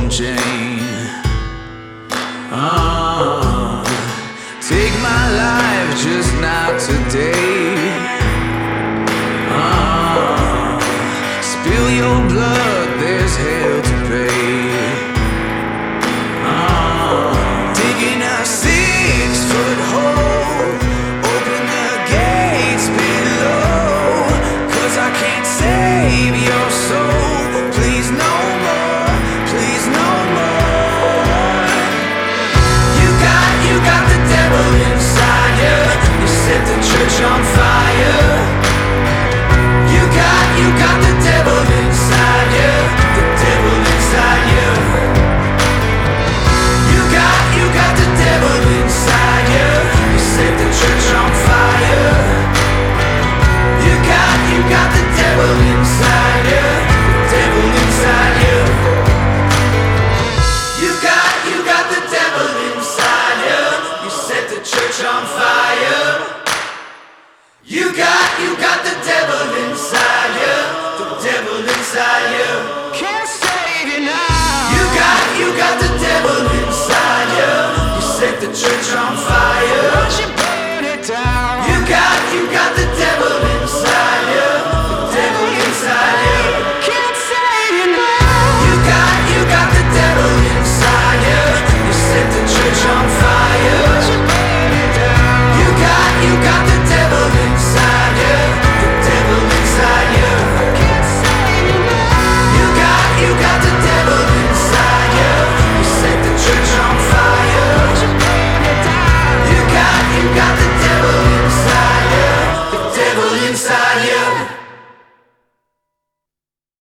and chain. Take my life, just not today. Spill your blood, there's hell to pay. Digging a 6-foot hole, open the gates below, 'cause I can't save your soul. Please no more, please no more. You got the devil inside you. You set the church on fire. You got the devil inside you. The devil inside you. You got the devil inside you. You set the church on fire. You got the devil inside you. The devil inside you. You got the devil inside you. You set the church on fire. You got the devil inside you. The devil inside you. Can't save you now. You got the devil inside you. You set the church on fire.